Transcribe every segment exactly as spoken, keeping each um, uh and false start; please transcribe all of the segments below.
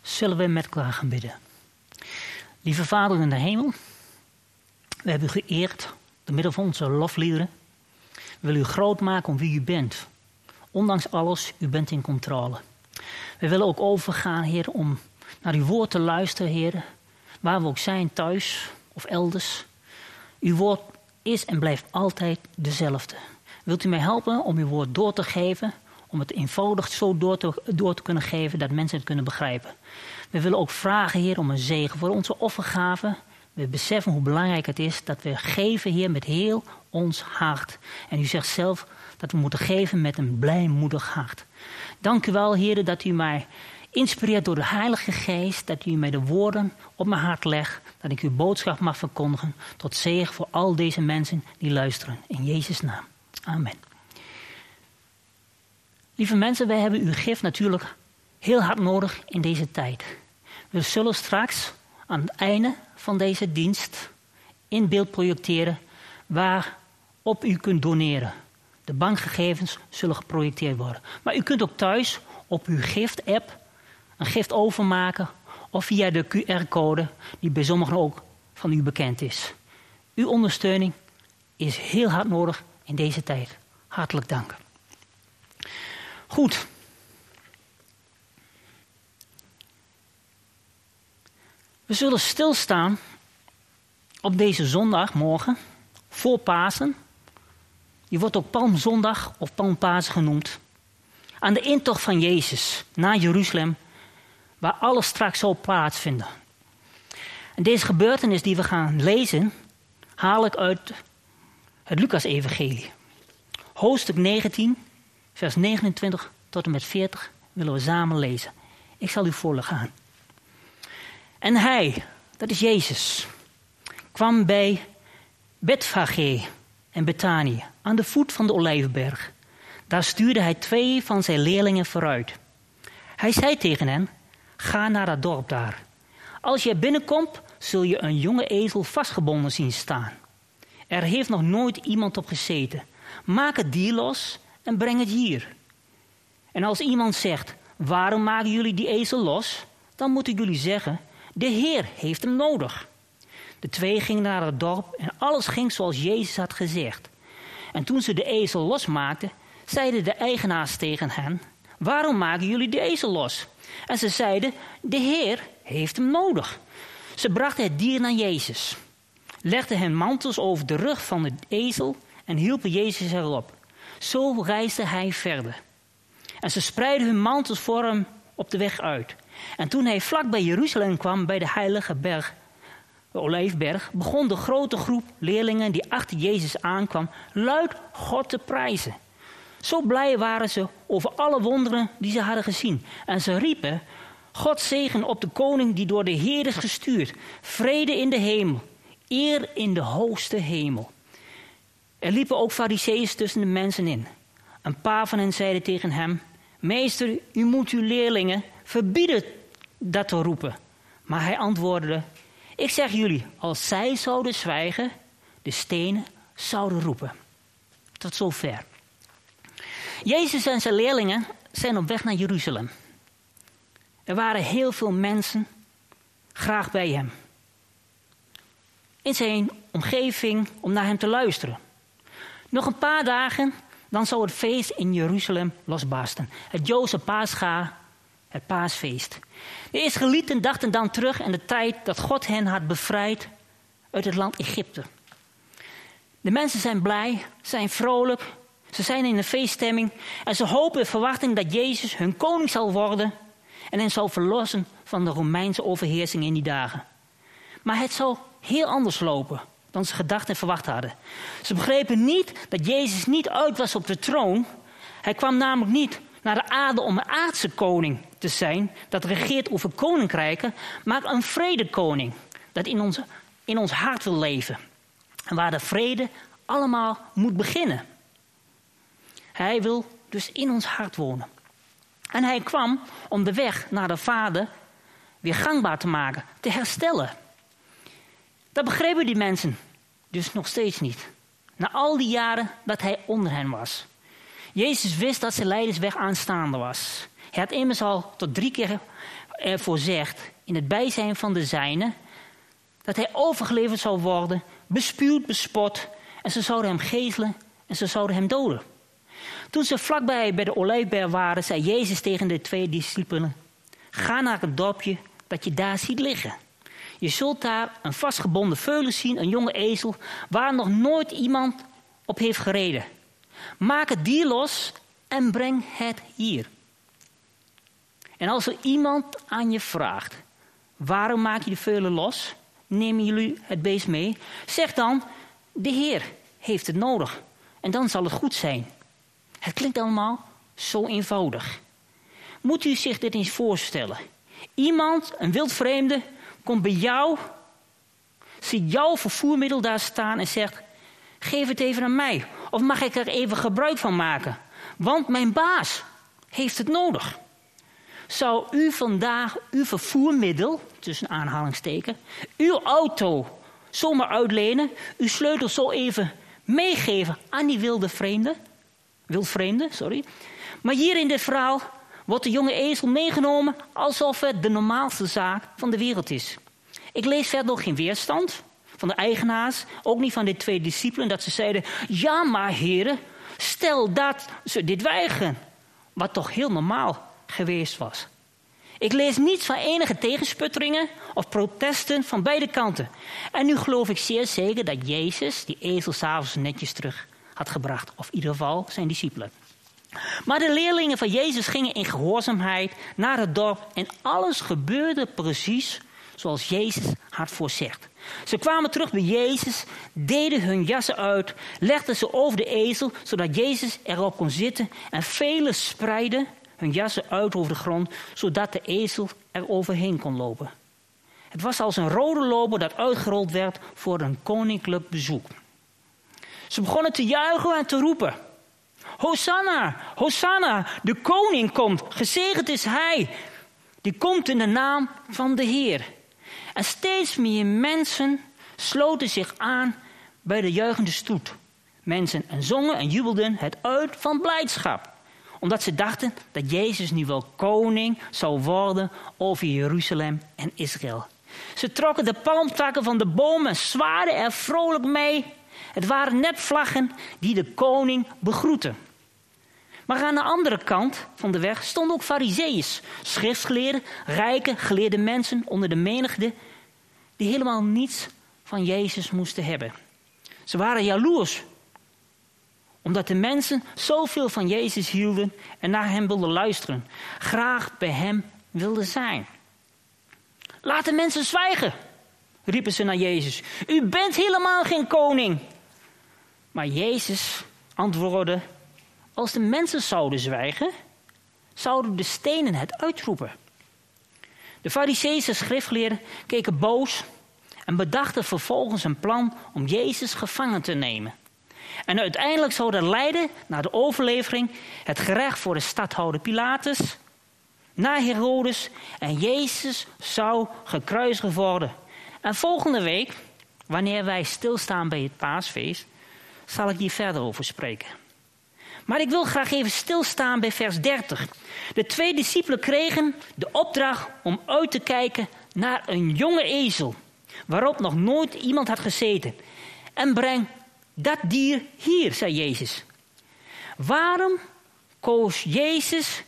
Zullen we met elkaar gaan bidden. Lieve Vader in de hemel, we hebben u geëerd door middel van onze lofliederen. We willen u groot maken om wie u bent. Ondanks alles, u bent in controle. We willen ook overgaan, Heer, om naar uw woord te luisteren, Heer. Waar we ook zijn, thuis of elders. Uw woord is en blijft altijd dezelfde. Wilt u mij helpen om uw woord door te geven, om het eenvoudig zo door te, door te kunnen geven dat mensen het kunnen begrijpen. We willen ook vragen, Heer, om een zegen voor onze offergaven. We beseffen hoe belangrijk het is dat we geven, Heer, met heel ons hart. En u zegt zelf dat we moeten geven met een blijmoedig hart. Dank u wel, Heer, dat u mij inspireert door de Heilige Geest, dat u mij de woorden op mijn hart legt, dat ik uw boodschap mag verkondigen, tot zegen voor al deze mensen die luisteren. In Jezus' naam. Amen. Lieve mensen, wij hebben uw gift natuurlijk heel hard nodig in deze tijd. We zullen straks aan het einde van deze dienst in beeld projecteren waarop u kunt doneren. De bankgegevens zullen geprojecteerd worden. Maar u kunt ook thuis op uw gift-app een gift overmaken of via de Q R-code die bij sommigen ook van u bekend is. Uw ondersteuning is heel hard nodig in deze tijd. Hartelijk dank. Goed. We zullen stilstaan op deze zondag, morgen, voor Pasen. Die wordt ook Palmzondag of Palmpasen genoemd. Aan de intocht van Jezus naar Jeruzalem, waar alles straks zal plaatsvinden. En deze gebeurtenis die we gaan lezen, haal ik uit het Lucas-evangelie. Hoofdstuk negentien, vers negenentwintig tot en met veertig willen we samen lezen. Ik zal u voorgaan. En hij, dat is Jezus, kwam bij Betfage en Betanië aan de voet van de Olijfberg. Daar stuurde hij twee van zijn leerlingen vooruit. Hij zei tegen hen, ga naar dat dorp daar. Als je binnenkomt, zul je een jonge ezel vastgebonden zien staan. Er heeft nog nooit iemand op gezeten. Maak het dier los en breng het hier. En als iemand zegt, waarom maken jullie die ezel los? Dan moeten jullie zeggen, de Heer heeft hem nodig. De twee gingen naar het dorp en alles ging zoals Jezus had gezegd. En toen ze de ezel losmaakten, zeiden de eigenaars tegen hen, waarom maken jullie de ezel los? En ze zeiden, de Heer heeft hem nodig. Ze brachten het dier naar Jezus, legden hen mantels over de rug van de ezel en hielpen Jezus erop. Zo reisde hij verder. En ze spreidden hun mantels voor hem op de weg uit. En toen hij vlak bij Jeruzalem kwam, bij de heilige berg, de Olijfberg, begon de grote groep leerlingen die achter Jezus aankwam, luid God te prijzen. Zo blij waren ze over alle wonderen die ze hadden gezien. En ze riepen, God zegen op de koning die door de Heer is gestuurd. Vrede in de hemel, eer in de hoogste hemel. Er liepen ook farizeeën tussen de mensen in. Een paar van hen zeiden tegen hem, meester, u moet uw leerlingen verbieden dat te roepen. Maar hij antwoordde, ik zeg jullie, als zij zouden zwijgen, de stenen zouden roepen. Tot zover. Jezus en zijn leerlingen zijn op weg naar Jeruzalem. Er waren heel veel mensen graag bij hem. In zijn omgeving om naar hem te luisteren. Nog een paar dagen, dan zou het feest in Jeruzalem losbarsten. Het Joodse Pascha, het paasfeest. De Israëlieten dachten dan terug aan de tijd dat God hen had bevrijd uit het land Egypte. De mensen zijn blij, zijn vrolijk, ze zijn in een feeststemming en ze hopen en verwachten dat Jezus hun koning zal worden en hen zal verlossen van de Romeinse overheersing in die dagen. Maar het zal heel anders lopen dan ze gedacht en verwacht hadden. Ze begrepen niet dat Jezus niet uit was op de troon. Hij kwam namelijk niet naar de aarde om een aardse koning te zijn, dat regeert over koninkrijken, maar een vredekoning, dat in ons, in ons hart wil leven. En waar de vrede allemaal moet beginnen. Hij wil dus in ons hart wonen. En hij kwam om de weg naar de Vader weer gangbaar te maken, te herstellen. Dat begrepen die mensen dus nog steeds niet. Na al die jaren dat hij onder hen was. Jezus wist dat zijn leidersweg aanstaande was. Hij had immers al tot drie keer ervoor zegt, in het bijzijn van de zijnen, dat hij overgeleverd zou worden, bespuwd, bespot, en ze zouden hem gegezelen en ze zouden hem doden. Toen ze vlakbij bij de Olijfberg waren, zei Jezus tegen de twee discipelen: ga naar het dorpje dat je daar ziet liggen. Je zult daar een vastgebonden veulen zien, een jonge ezel, waar nog nooit iemand op heeft gereden. Maak het dier los en breng het hier. En als er iemand aan je vraagt, waarom maak je de veulen los? Nemen jullie het beest mee? Zeg dan, de Heer heeft het nodig. En dan zal het goed zijn. Het klinkt allemaal zo eenvoudig. Moet u zich dit eens voorstellen. Iemand, een wildvreemde, komt bij jou, ziet jouw vervoermiddel daar staan en zegt: geef het even aan mij. Of mag ik er even gebruik van maken? Want mijn baas heeft het nodig. Zou u vandaag uw vervoermiddel, tussen aanhalingsteken, uw auto zomaar uitlenen, uw sleutel zo even meegeven aan die wilde vreemde? Wildvreemde, sorry. Maar hier in dit verhaal wordt de jonge ezel meegenomen alsof het de normaalste zaak van de wereld is. Ik lees verder nog geen weerstand van de eigenaars, ook niet van de twee discipelen, dat ze zeiden: ja maar heren, stel dat ze dit weigeren. Wat toch heel normaal geweest was. Ik lees niets van enige tegensputteringen of protesten van beide kanten. En nu geloof ik zeer zeker dat Jezus die ezel 's avonds netjes terug had gebracht. Of in ieder geval zijn discipelen. Maar de leerlingen van Jezus gingen in gehoorzaamheid naar het dorp. En alles gebeurde precies zoals Jezus had voorzegd. Ze kwamen terug bij Jezus, deden hun jassen uit, legden ze over de ezel, zodat Jezus erop kon zitten. En velen spreidden hun jassen uit over de grond, zodat de ezel er overheen kon lopen. Het was als een rode loper dat uitgerold werd voor een koninklijk bezoek. Ze begonnen te juichen en te roepen: Hosanna, Hosanna, de koning komt, gezegend is hij. Die komt in de naam van de Heer. En steeds meer mensen sloten zich aan bij de juichende stoet. Mensen en zongen en jubelden het uit van blijdschap. Omdat ze dachten dat Jezus nu wel koning zou worden over Jeruzalem en Israël. Ze trokken de palmtakken van de bomen en zwaarden er vrolijk mee. Het waren net vlaggen die de koning begroeten. Maar aan de andere kant van de weg stonden ook farizeeërs, schriftgeleerden, rijke, geleerde mensen onder de menigte, die helemaal niets van Jezus moesten hebben. Ze waren jaloers, omdat de mensen zoveel van Jezus hielden en naar hem wilden luisteren, graag bij hem wilden zijn. Laat de mensen zwijgen, riepen ze naar Jezus. U bent helemaal geen koning. Maar Jezus antwoordde: als de mensen zouden zwijgen, zouden de stenen het uitroepen. De Farizeeërs en schriftgeleerden keken boos en bedachten vervolgens een plan om Jezus gevangen te nemen. En uiteindelijk zou dat leiden naar de overlevering, het gerecht voor de stadhouder Pilatus, naar Herodes, en Jezus zou gekruisigd worden. En volgende week, wanneer wij stilstaan bij het paasfeest, zal ik hier verder over spreken. Maar ik wil graag even stilstaan bij vers dertig. De twee discipelen kregen de opdracht om uit te kijken naar een jonge ezel, waarop nog nooit iemand had gezeten. En breng dat dier hier, zei Jezus. Waarom koos Jezus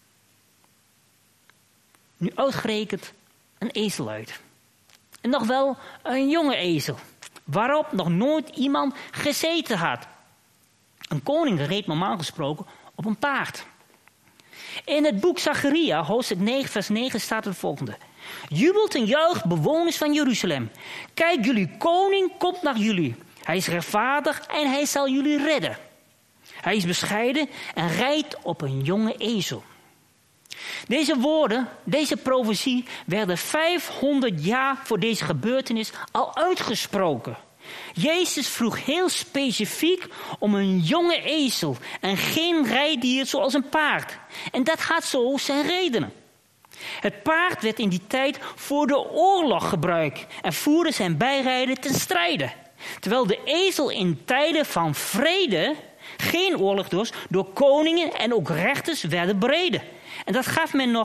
nu uitgerekend een ezel uit? En nog wel een jonge ezel, waarop nog nooit iemand gezeten had. Een koning reed normaal gesproken op een paard. In het boek Zacharia, hoofdstuk negen, vers negen, staat het volgende: jubelt en juicht, bewoners van Jeruzalem. Kijk, jullie koning komt naar jullie. Hij is rechtvaardig en hij zal jullie redden. Hij is bescheiden en rijdt op een jonge ezel. Deze woorden, deze profetie, werden vijfhonderd jaar voor deze gebeurtenis al uitgesproken. Jezus vroeg heel specifiek om een jonge ezel en geen rijdier zoals een paard. En dat had zo zijn redenen. Het paard werd in die tijd voor de oorlog gebruikt en voerde zijn bijrijder ten strijde. Terwijl de ezel in tijden van vrede, geen oorlog dus, door koningen en ook rechters werden bereden. En dat gaf men nog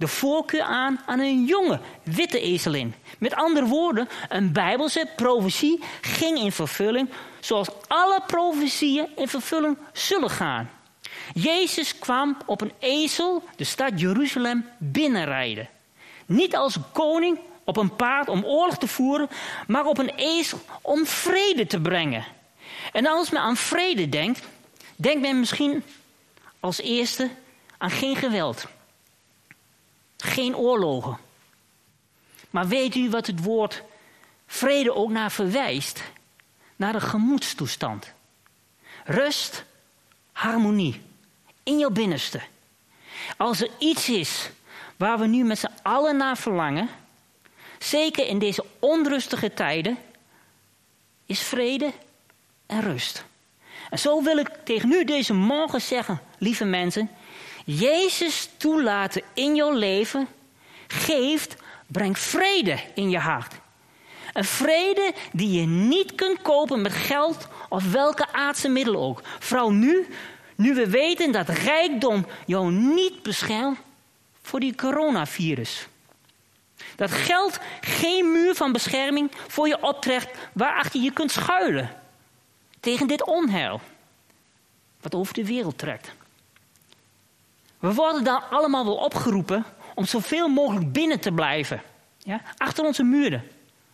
de voorkeur aan aan een jonge, witte ezelin. Met andere woorden, een Bijbelse profetie ging in vervulling zoals alle profetieën in vervulling zullen gaan. Jezus kwam op een ezel de stad Jeruzalem binnenrijden. Niet als koning op een paard om oorlog te voeren, maar op een ezel om vrede te brengen. En als men aan vrede denkt, denkt men misschien als eerste aan geen geweld. Geen oorlogen. Maar weet u wat het woord vrede ook naar verwijst? Naar een gemoedstoestand. Rust, harmonie. In jouw binnenste. Als er iets is waar we nu met z'n allen naar verlangen, zeker in deze onrustige tijden, is vrede en rust. En zo wil ik tegen u deze morgen zeggen, lieve mensen, Jezus toelaten in jouw leven geeft, brengt vrede in je hart. Een vrede die je niet kunt kopen met geld of welke aardse middelen ook. Vooral nu, nu we weten dat rijkdom jou niet beschermt voor die coronavirus. Dat geld geen muur van bescherming voor je optrekt waarachter je kunt schuilen. Tegen dit onheil wat over de wereld trekt. We worden dan allemaal wel opgeroepen om zoveel mogelijk binnen te blijven. Ja? Achter onze muren.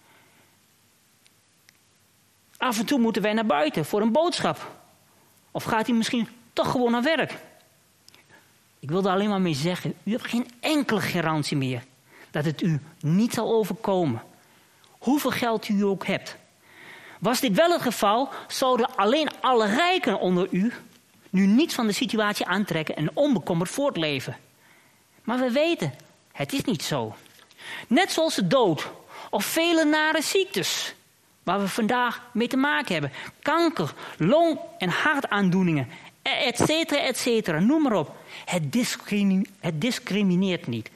Af en toe moeten wij naar buiten voor een boodschap. Of gaat u misschien toch gewoon naar werk? Ik wil er alleen maar mee zeggen, u hebt geen enkele garantie meer dat het u niet zal overkomen. Hoeveel geld u ook hebt. Was dit wel het geval, zouden alleen alle rijken onder u nu niets van de situatie aantrekken en onbekommerd voortleven. Maar we weten, het is niet zo. Net zoals de dood of vele nare ziektes waar we vandaag mee te maken hebben. Kanker, long- en hartaandoeningen, et cetera, et cetera. Noem maar op. Het, discrimi- het discrimineert niet.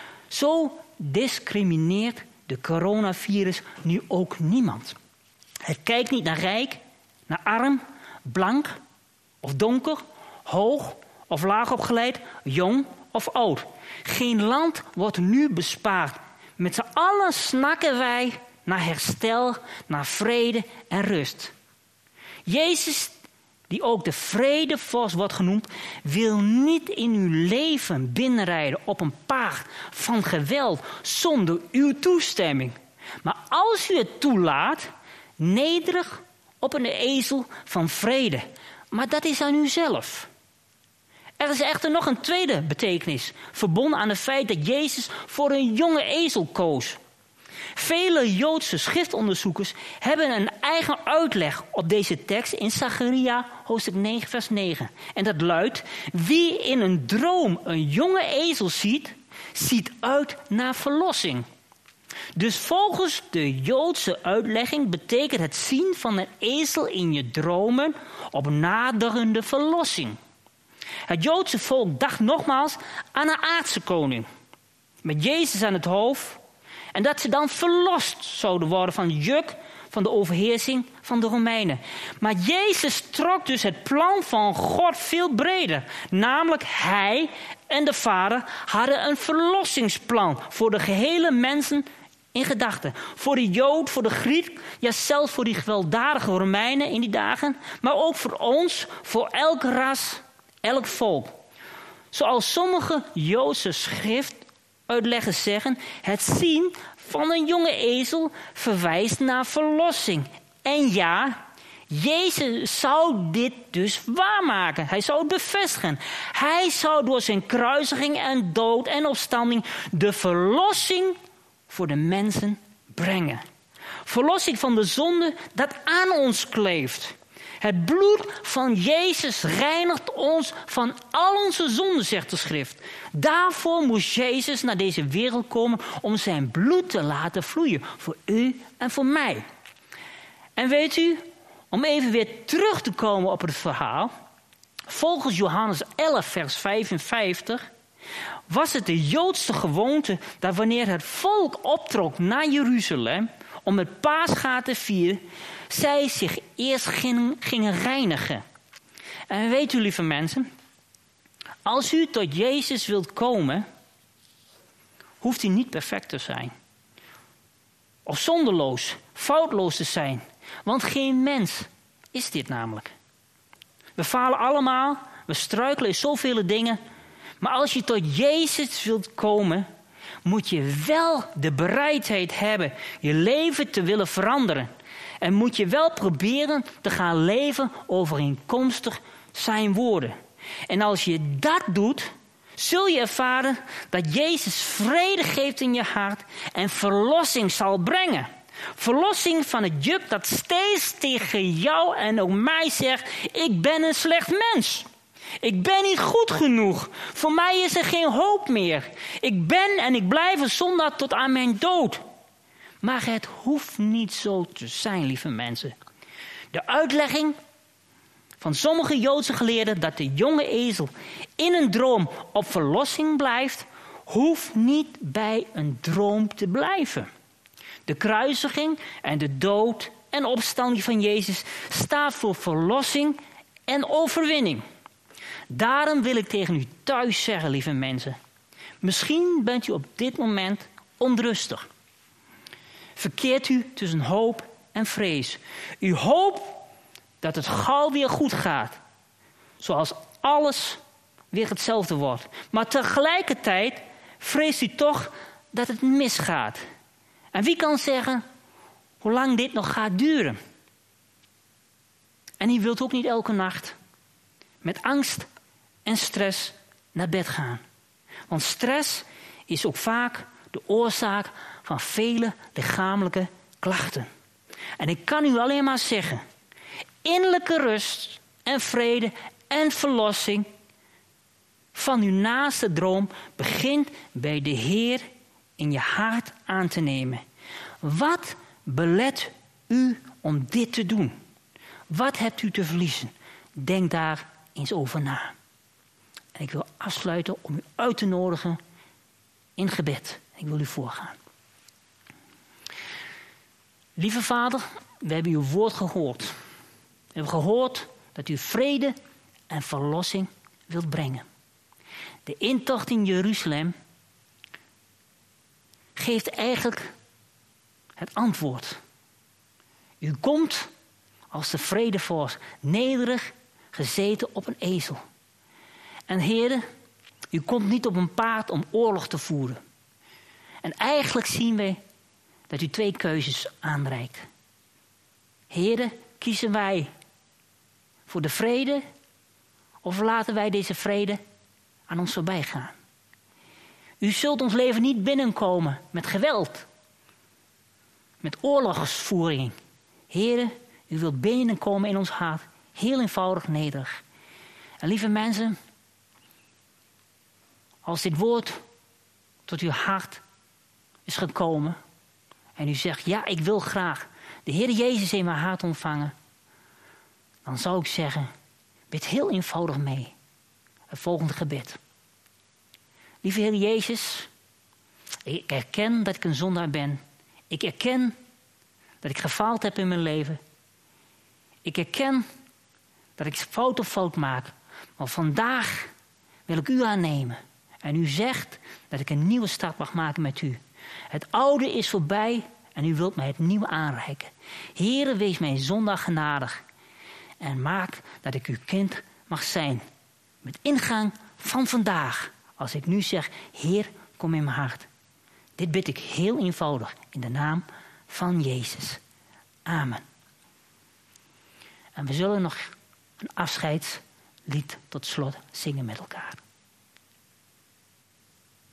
Zo discrimineert de coronavirus nu ook niemand. Het kijkt niet naar rijk, naar arm, blank of donker, hoog of laag opgeleid, jong of oud. Geen land wordt nu bespaard. Met z'n allen snakken wij naar herstel, naar vrede en rust. Jezus, die ook de vredevorst wordt genoemd, wil niet in uw leven binnenrijden op een paard van geweld zonder uw toestemming. Maar als u het toelaat, nederig op een ezel van vrede. Maar dat is aan u zelf. Er is echter nog een tweede betekenis, verbonden aan het feit dat Jezus voor een jonge ezel koos. Vele Joodse schriftonderzoekers hebben een eigen uitleg op deze tekst in Zacharia hoofdstuk negen vers negen. En dat luidt, wie in een droom een jonge ezel ziet, ziet uit naar verlossing. Dus volgens de Joodse uitlegging betekent het zien van een ezel in je dromen op naderende verlossing. Het Joodse volk dacht nogmaals aan een aardse koning, met Jezus aan het hoofd, en dat ze dan verlost zouden worden van het juk van de overheersing van de Romeinen. Maar Jezus trok dus het plan van God veel breder. Namelijk hij en de Vader hadden een verlossingsplan voor de gehele mensen in gedachten. Voor de Jood, voor de Griek, ja zelfs voor die gewelddadige Romeinen in die dagen. Maar ook voor ons, voor elk ras, elk volk. Zoals sommige Joodse schriftuitleggers zeggen, het zien van een jonge ezel verwijst naar verlossing. En ja, Jezus zou dit dus waarmaken. Hij zou het bevestigen. Hij zou door zijn kruisiging en dood en opstanding de verlossing voor de mensen brengen. Verlossing van de zonde dat aan ons kleeft. Het bloed van Jezus reinigt ons van al onze zonden, zegt de schrift. Daarvoor moest Jezus naar deze wereld komen om zijn bloed te laten vloeien. Voor u en voor mij. En weet u, om even weer terug te komen op het verhaal. Volgens Johannes elf vers vijfenvijftig was het de Joodse gewoonte dat wanneer het volk optrok naar Jeruzalem om het Paascha te vieren, zij zich eerst gingen, gingen reinigen. En weet u, lieve mensen, als u tot Jezus wilt komen, hoeft hij niet perfect te zijn. Of zonderloos, foutloos te zijn. Want geen mens is dit namelijk. We falen allemaal, we struikelen in zoveel dingen. Maar als je tot Jezus wilt komen, moet je wel de bereidheid hebben je leven te willen veranderen. En moet je wel proberen te gaan leven overeenkomstig zijn woorden. En als je dat doet, zul je ervaren dat Jezus vrede geeft in je hart en verlossing zal brengen. Verlossing van het juk dat steeds tegen jou en ook mij zegt, ik ben een slecht mens. Ik ben niet goed genoeg. Voor mij is er geen hoop meer. Ik ben en ik blijf een zondaar tot aan mijn dood. Maar het hoeft niet zo te zijn, lieve mensen. De uitlegging van sommige Joodse geleerden dat de jonge ezel in een droom op verlossing blijft, hoeft niet bij een droom te blijven. De kruisiging en de dood en opstanding van Jezus staat voor verlossing en overwinning. Daarom wil ik tegen u thuis zeggen, lieve mensen. Misschien bent u op dit moment onrustig. Verkeert u tussen hoop en vrees. U hoopt dat het gauw weer goed gaat. Zoals alles weer hetzelfde wordt. Maar tegelijkertijd vreest u toch dat het misgaat. En wie kan zeggen hoe lang dit nog gaat duren? En u wilt ook niet elke nacht met angst en stress naar bed gaan. Want stress is ook vaak de oorzaak van vele lichamelijke klachten. En ik kan u alleen maar zeggen, innerlijke rust en vrede en verlossing van uw naaste droom begint bij de Heer in je hart aan te nemen. Wat belet u om dit te doen? Wat hebt u te verliezen? Denk daar eens over na. En ik wil afsluiten om u uit te nodigen in gebed. Ik wil u voorgaan. Lieve Vader, we hebben uw woord gehoord. We hebben gehoord dat u vrede en verlossing wilt brengen. De intocht in Jeruzalem geeft eigenlijk het antwoord. U komt als de vredevorst, nederig gezeten op een ezel. En heren, u komt niet op een paard om oorlog te voeren. En eigenlijk zien we dat u twee keuzes aanreikt. Heren, kiezen wij voor de vrede of laten wij deze vrede aan ons voorbij gaan? U zult ons leven niet binnenkomen met geweld, met oorlogsvoering. Heren, u wilt binnenkomen in ons hart, heel eenvoudig nederig. En lieve mensen, als dit woord tot uw hart is gekomen en u zegt, ja, ik wil graag de Heer Jezus in mijn hart ontvangen, dan zou ik zeggen, bid heel eenvoudig mee. Het volgende gebed. Lieve Heer Jezus, ik erken dat ik een zondaar ben. Ik erken dat ik gefaald heb in mijn leven. Ik erken dat ik fout op fout maak. Maar vandaag wil ik u aannemen. En u zegt dat ik een nieuwe start mag maken met u. Het oude is voorbij en u wilt mij het nieuwe aanreiken. Heere, wees mij zondag genadig. En maak dat ik uw kind mag zijn. Met ingang van vandaag. Als ik nu zeg, Heer, kom in mijn hart. Dit bid ik heel eenvoudig in de naam van Jezus. Amen. En we zullen nog een afscheidslied tot slot zingen met elkaar.